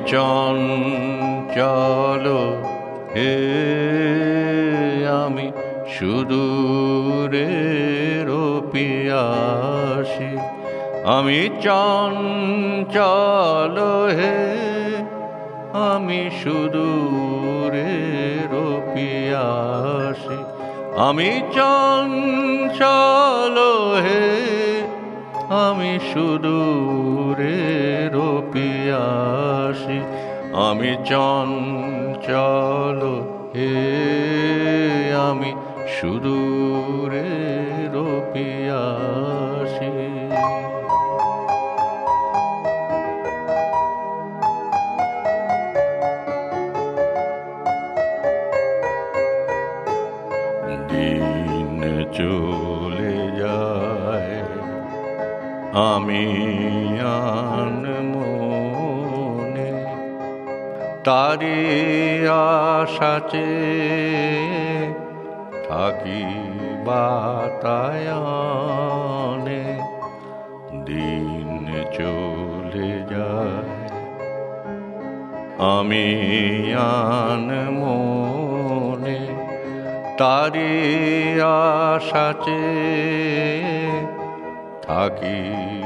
চঞ্চল হে আমি সুদূরের পিয়াসী, আমি চঞ্চল হে আমি সুদূরের পিয়াসী, আমি চঞ্চল হে আমি সুদূরের পিয়াসী, আমি চঞ্চল হে আমি সুদূরের পিয়াসী। দিন চলে যায় আমি আনমনে, তারি আশাতে থাকি বাতায়নে। দিন চলে যায় আমি আনমনে, তারি আশাতে থাকি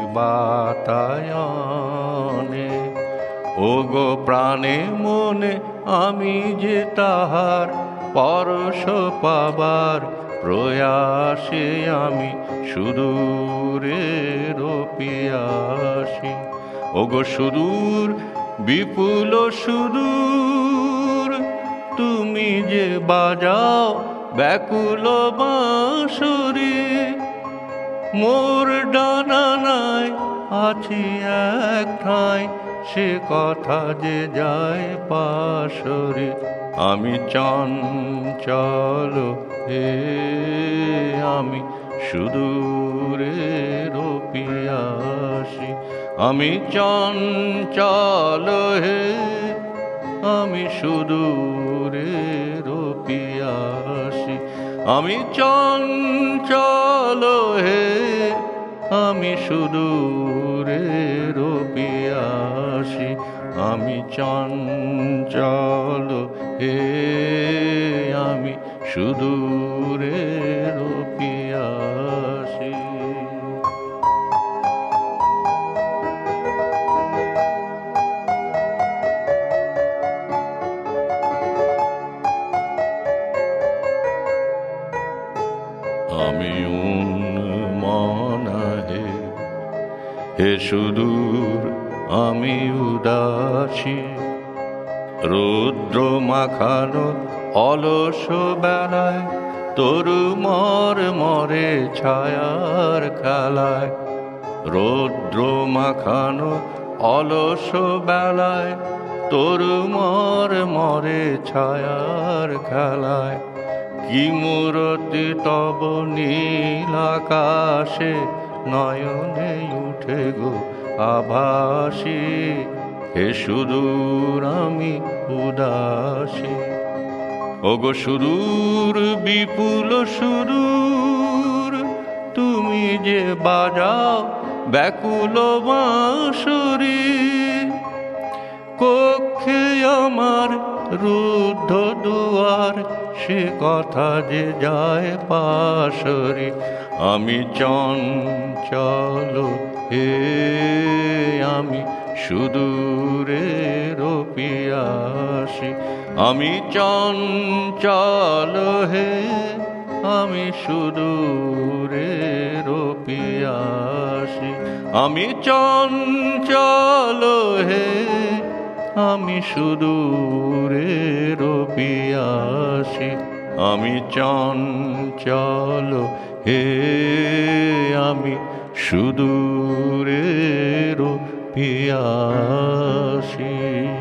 বাতায়নে। ওগো প্রাণে মনে আমি যে তাহার পরশ পাবার প্রয়াসে, আমি সুদূরের পিয়াসী। ওগো সুদূর বিপুল সুদূর, তুমি যে বাজাও ব্যাকুল বাঁশরি, মোর ডানা নাই আছি এক ঠাঁই, সে কথা যে যায় পাশরি। আমি চঞ্চল হে আমি সুদূরের পিয়াসী, আমি চঞ্চল হে আমি সুদূরের পিয়াসী, আমি চঞ্চল হে আমি সুদূরের পিয়াসী, আমি চঞ্চল হে আমি সুদূরের পিয়াসী। আমি উন্মনা হে হে সুদূর আমি উদাসী, রৌদ্র মাখানো অলস বেলায় তরু মর মরে ছায়ার খেলায়। রৌদ্র মাখানো অলস বেলায় তরু মর মরে ছায়ার খেলায়। কি মূরতি তব নীল আকাশে নয়নে উঠে গো আভাসী, হে সুদূর আমি উদাসী। ওগো সুদূর বিপুল সুদূর, তুমি যে বাজাও ব্যাকুল বাঁশরি, কক্ষে আমার রুদ্ধ দুয়ার, সে কথা যে যায় পাশরি। আমি চঞ্চল হে আমি সুদূরের পিয়াসী, আমি চঞ্চল হে আমি সুদূরের পিয়াসী, আমি চঞ্চল হে আমি সুদূরের পিয়াসী, আমি চঞ্চল হে আমি সুদূরের পিয়াসী।